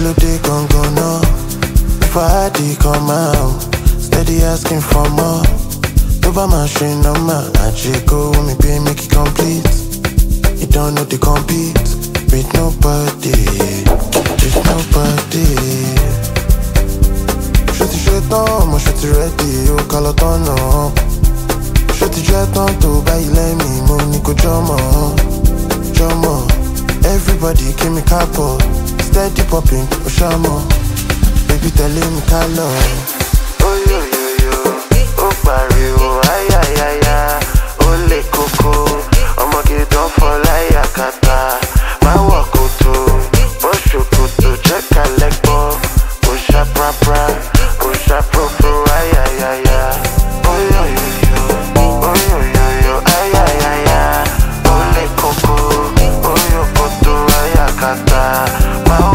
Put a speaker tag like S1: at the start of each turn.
S1: Kilo day gon' go no. If I had to come out, steady asking for more. Over my string number, I check go me pay make it complete. You don't know they compete with nobody, with nobody. Shorty straight on, my shorty ready, you call it on up. Shorty jet on to buy let me money go drama. Everybody give me capo, steady popping, Oshamo. Baby telling me color.